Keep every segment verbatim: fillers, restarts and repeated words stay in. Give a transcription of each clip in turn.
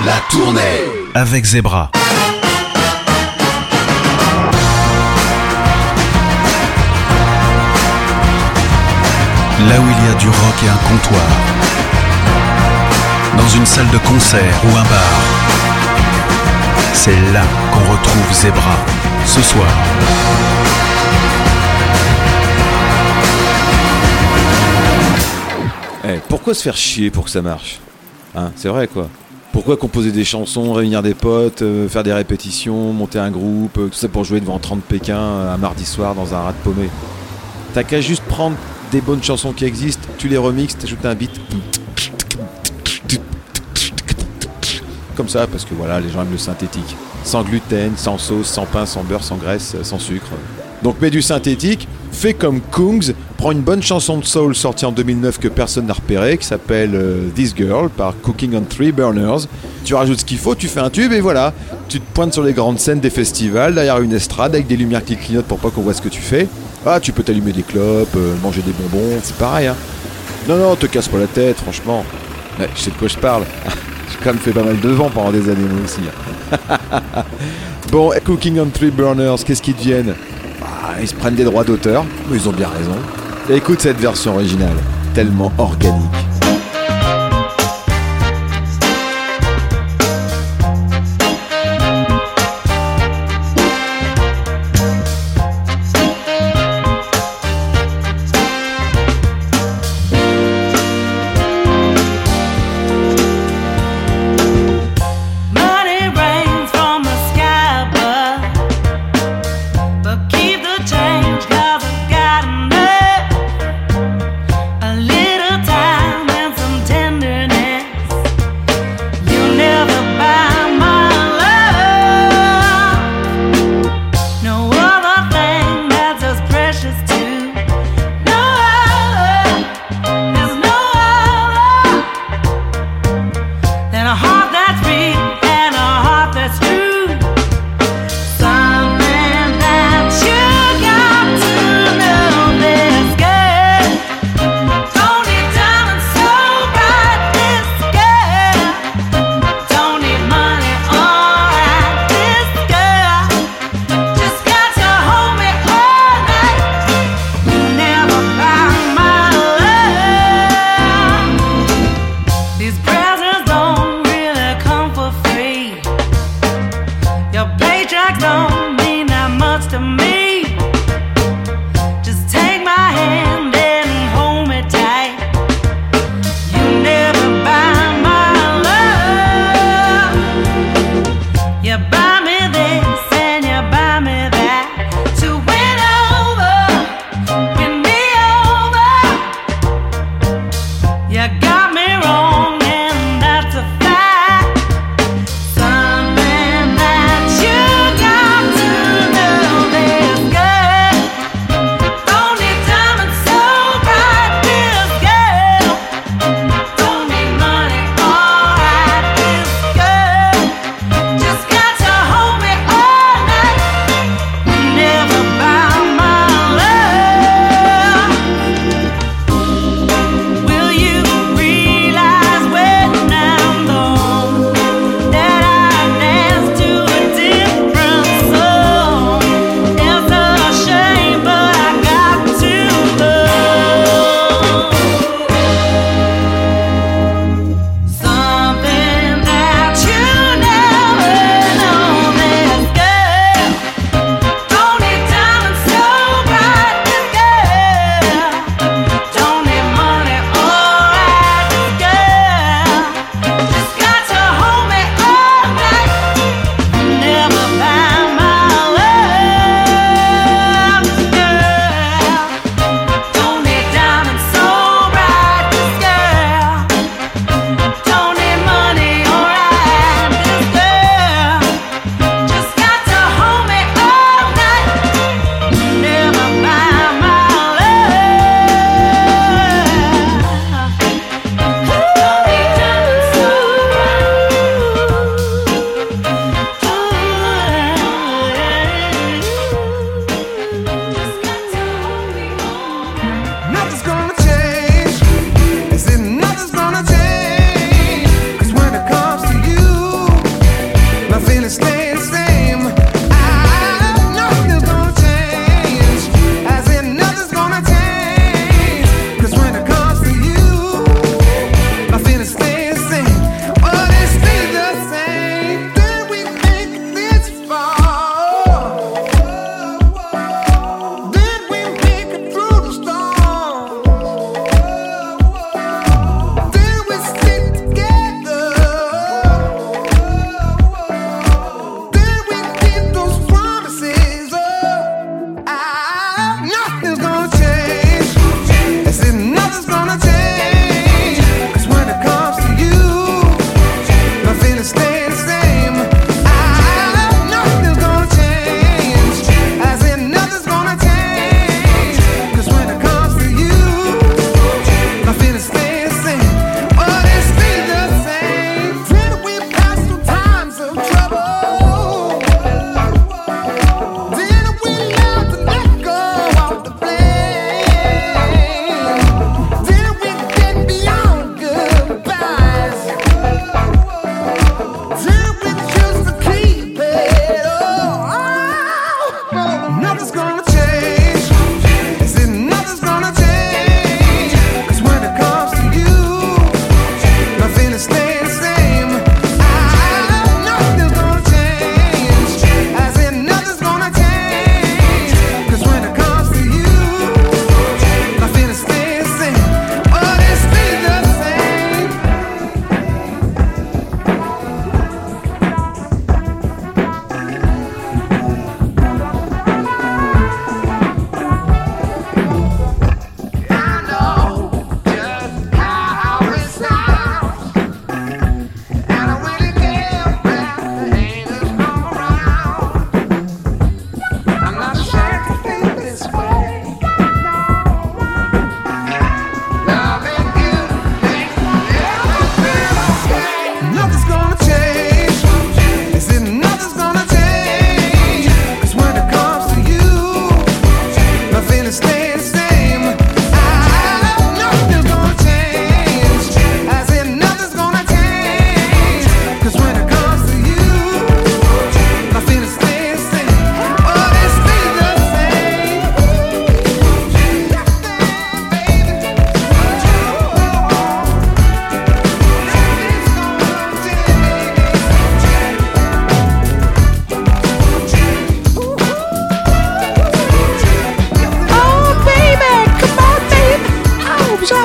La tournée avec Zebra. Là où il y a du rock et un comptoir, dans une salle de concert ou un bar, c'est là qu'on retrouve Zebra, ce soir. Eh, pourquoi se faire chier pour que ça marche, hein, c'est vrai quoi. Pourquoi composer des chansons, réunir des potes, euh, faire des répétitions, monter un groupe, euh, tout ça pour jouer devant trente Pékin euh, un mardi soir dans un rat de paumé. T'as qu'à juste prendre des bonnes chansons qui existent, tu les remixes, t'ajoutes un beat. Comme ça, parce que voilà, les gens aiment le synthétique. Sans gluten, sans sauce, sans pain, sans beurre, sans graisse, sans sucre. Donc mets du synthétique, fais comme Kungs, prends une bonne chanson de soul sortie en deux mille neuf que personne n'a repérée, qui s'appelle euh, This Girl par Cooking on Three Burners. Tu rajoutes ce qu'il faut, tu fais un tube et voilà. Tu te pointes sur les grandes scènes des festivals, derrière une estrade avec des lumières qui clignotent pour pas qu'on voit ce que tu fais. Ah, tu peux t'allumer des clopes, euh, manger des bonbons, c'est pareil hein. Non, non, te casse pas la tête, franchement. Ouais, je sais de quoi je parle. J'ai quand même fait pas mal de vent pendant des années moi aussi. Bon, Cooking on Three Burners, qu'est-ce qu'ils deviennent? Ah, ils se prennent des droits d'auteur, mais ils ont bien raison. Et écoute cette version originale, tellement organique. Change, 'cause I've got enough. A little time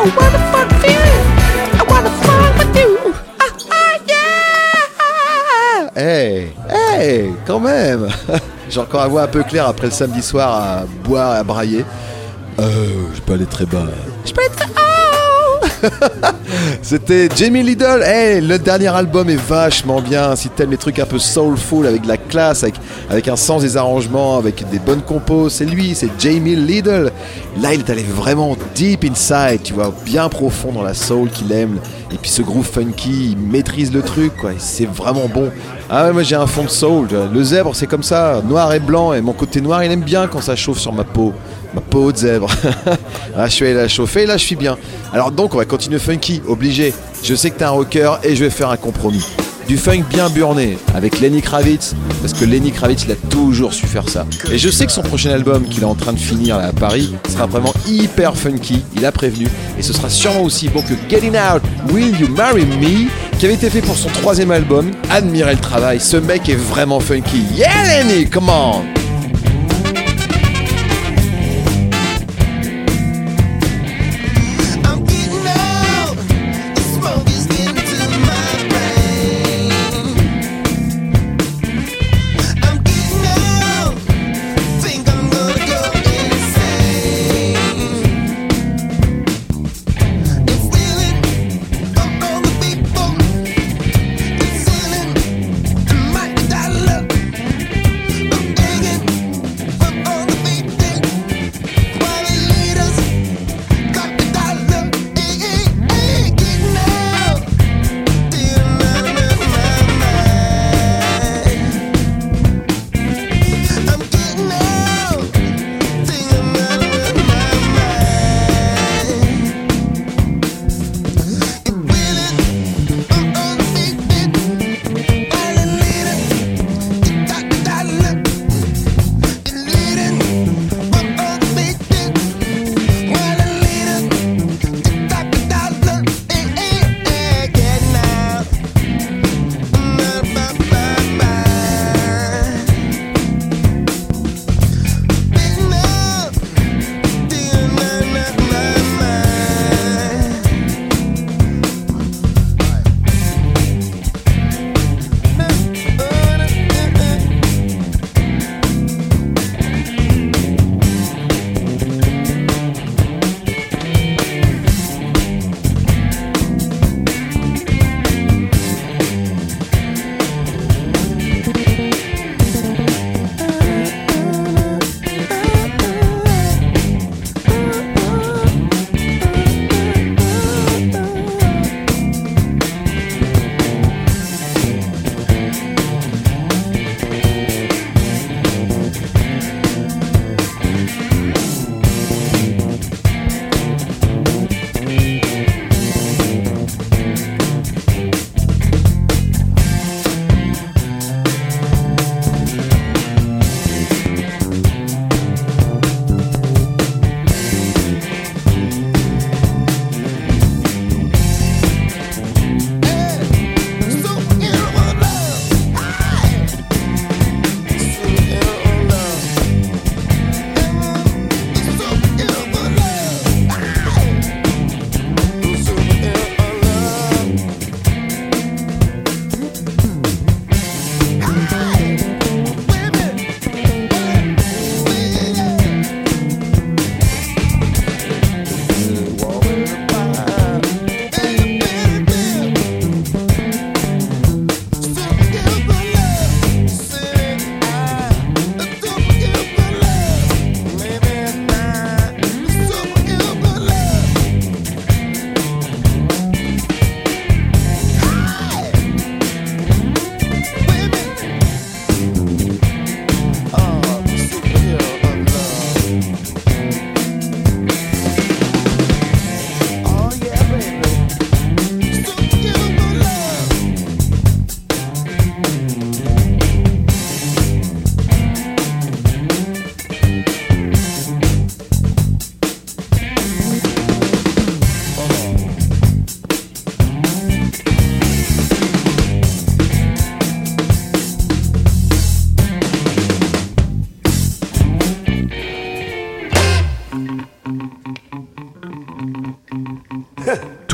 Oh, what a fun feeling. I wanna fly with you. Ah, ah, yeah. Hey, hey, quand même. J'ai encore la voix un peu claire après le samedi soir à boire et à brailler. Euh, je peux aller très bas. Je peux être... Oh. C'était Jamie Lidl. Hey, le dernier album est vachement bien. Si t'aimes les trucs un peu soulful, avec de la classe, avec, avec un sens des arrangements, avec des bonnes compos, c'est lui, c'est Jamie Lidl. Là, il est allé vraiment deep inside, tu vois, bien profond dans la soul qu'il aime. Et puis ce groove funky, il maîtrise le truc, quoi. C'est vraiment bon. Ah ouais, moi j'ai un fond de soul. Le zèbre, c'est comme ça, noir et blanc. Et mon côté noir, il aime bien quand ça chauffe sur ma peau. Ma peau de zèbre. Ah, je suis allé la chauffer, là je suis bien. Alors donc on va continuer funky, obligé. Je sais que t'es un rocker et je vais faire un compromis. Du funk bien burné avec Lenny Kravitz, parce que Lenny Kravitz il a toujours su faire ça. Et je sais que son prochain album qu'il est en train de finir là à Paris sera vraiment hyper funky, il a prévenu. Et ce sera sûrement aussi bon que Getting Out, Will You Marry Me, qui avait été fait pour son troisième album. Admirez le travail, ce mec est vraiment funky. Yeah Lenny, come on! Might die look, but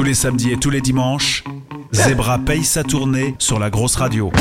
les samedis et tous les dimanches, Zebra paye sa tournée sur la grosse radio.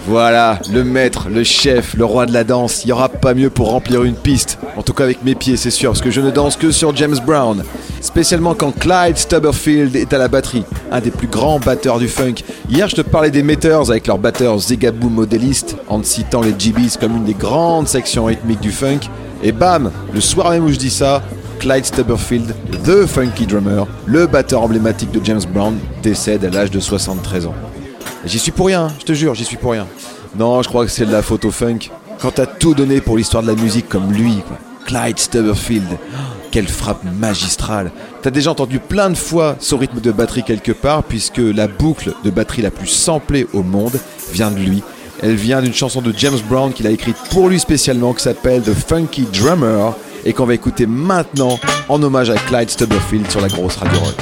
Voilà, le maître, le chef, le roi de la danse. Il n'y aura pas mieux pour remplir une piste. En tout cas avec mes pieds, c'est sûr, parce que je ne danse que sur James Brown. Spécialement quand Clyde Stubblefield est à la batterie, un des plus grands batteurs du funk. Hier, je te parlais des Meters avec leur batteur Zigaboo Modelist, en te citant les G Bs comme une des grandes sections rythmiques du funk. Et bam, le soir même où je dis ça, Clyde Stubblefield, The Funky Drummer, le batteur emblématique de James Brown, décède à l'âge de soixante-treize ans. J'y suis pour rien, je te jure, j'y suis pour rien. Non, je crois que c'est de la faute au funk. Quand t'as tout donné pour l'histoire de la musique comme lui, quoi. Clyde Stubblefield, oh, quelle frappe magistrale. T'as déjà entendu plein de fois son rythme de batterie quelque part, puisque la boucle de batterie la plus samplée au monde vient de lui. Elle vient d'une chanson de James Brown qu'il a écrite pour lui spécialement, qui s'appelle The Funky Drummer, et qu'on va écouter maintenant en hommage à Clyde Stubblefield sur la grosse radio rock.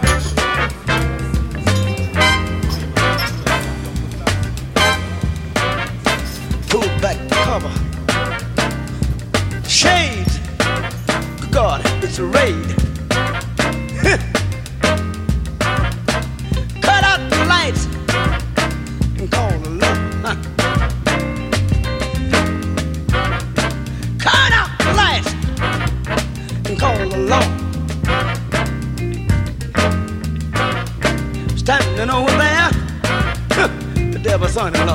It's a raid. Cut out the lights and call the law. Huh. Cut out the lights and call the law. Standing over there, huh, the devil's son-in-law.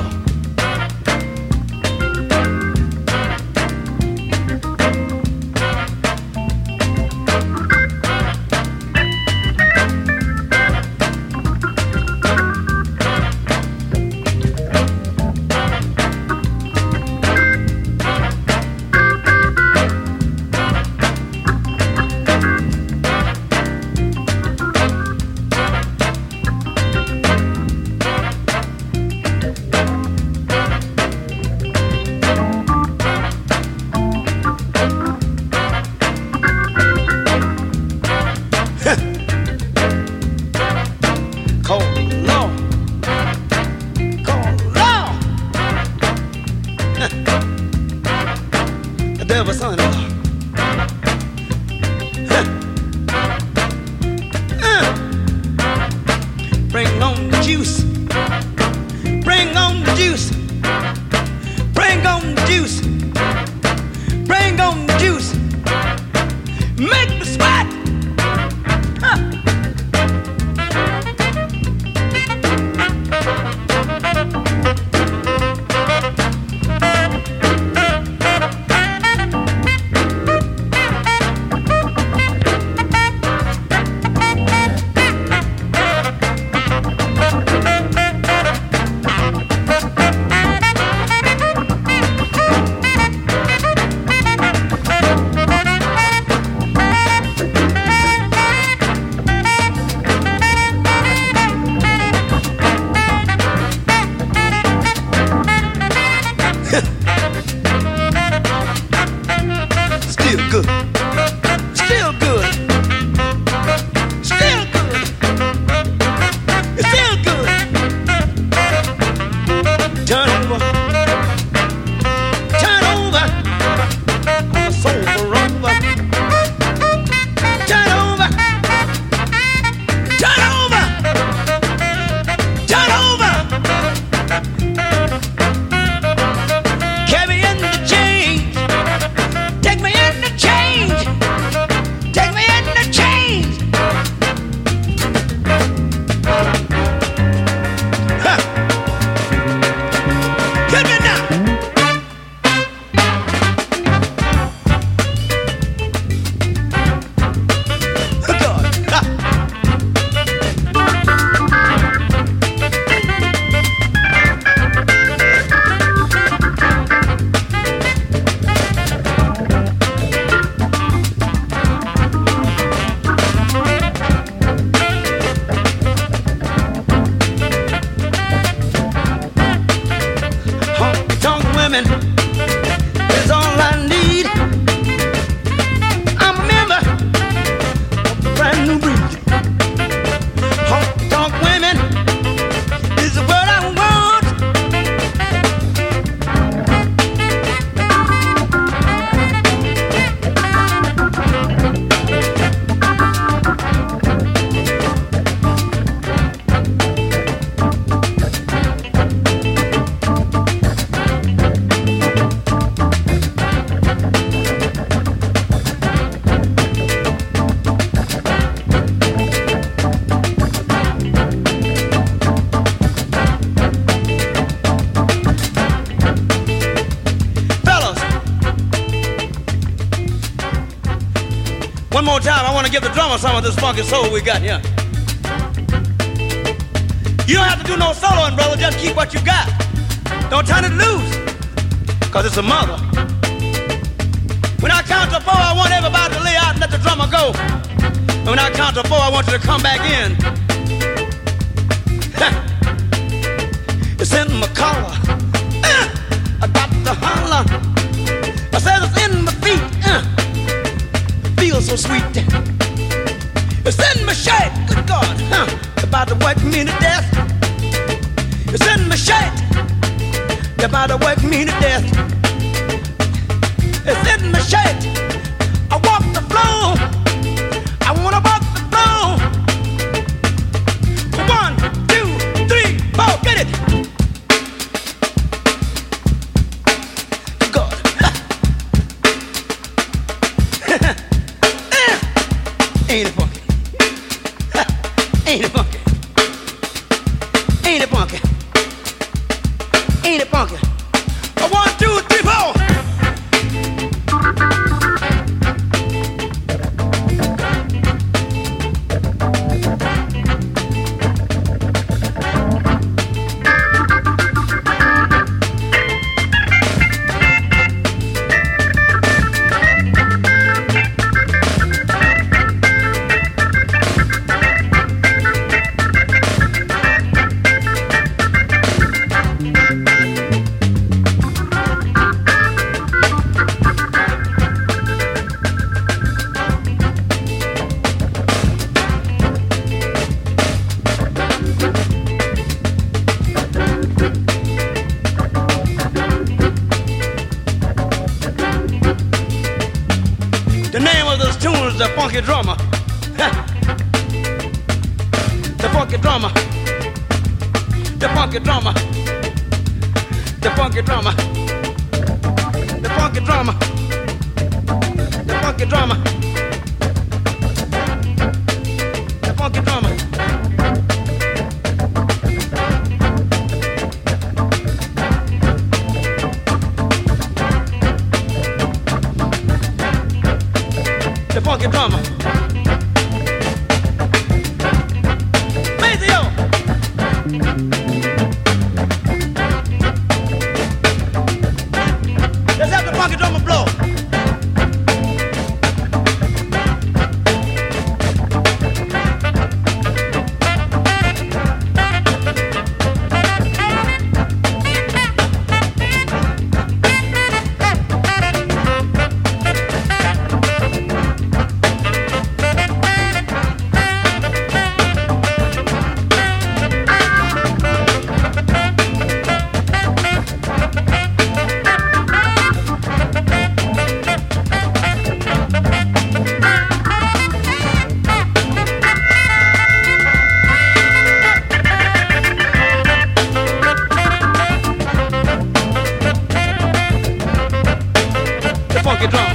more time, I want to give the drummer some of this funky soul we got here. You don't have to do no soloing, brother. Just keep what you got. Don't turn it loose, because it's a mother. When I count to four, I want everybody to lay out and let the drummer go. And when I count to four, I want you to come back in. It's in my collar. Uh, I got to holler. I said it's in my feet. Uh, feels so sweet. It's in my shirt. Good God. Uh, about to work me to death. It's in my shirt. You're about to work me to death. It's in my shirt. I walk the floor. I wanna walk the floor. One, two, three, four, get it. God. Ain't it funky? Ain't it funky? Ain't it funky? Ain't it funky? One, two, three, four. The funky drummer, the funky drummer, the funky drummer, the funky drummer, the funky drummer, the funky drummer, the funky drummer. The funky drummer. Maceo. Let's have the funky drummer blow. Funky drum.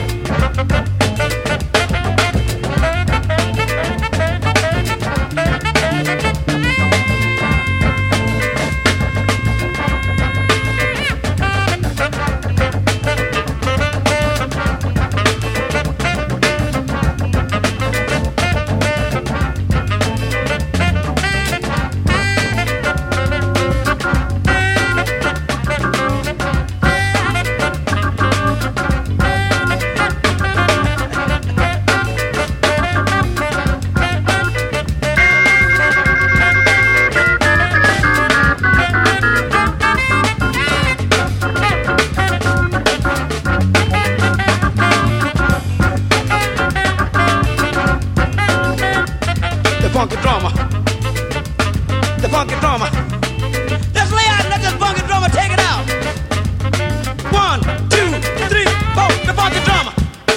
Funky drummer, the funky drummer. Let's lay out and let this funky drummer take it out. One, two, three, four, the funky drummer.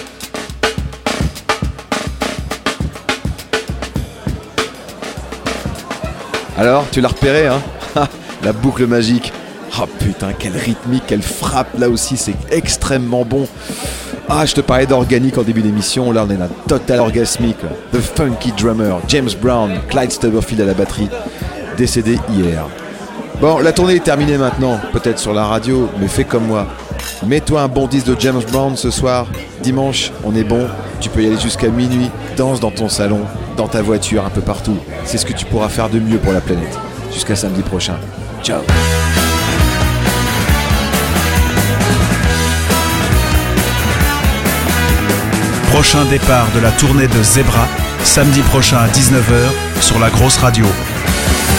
Alors, tu l'as repéré, hein? La boucle magique. Oh putain, quelle rythmique, quelle frappe, là aussi, c'est extrêmement bon. Ah, je te parlais d'organique en début d'émission, là on est dans total orgasmique. Là. The Funky Drummer, James Brown, Clyde Stubblefield à la batterie, décédé hier. Bon, la tournée est terminée maintenant, peut-être sur la radio, mais fais comme moi. Mets-toi un bon disque de James Brown ce soir. Dimanche, on est bon. Tu peux y aller jusqu'à minuit. Danse dans ton salon, dans ta voiture, un peu partout. C'est ce que tu pourras faire de mieux pour la planète. Jusqu'à samedi prochain. Ciao. Prochain départ de la tournée de Zebra, samedi prochain à dix-neuf heures sur la grosse radio.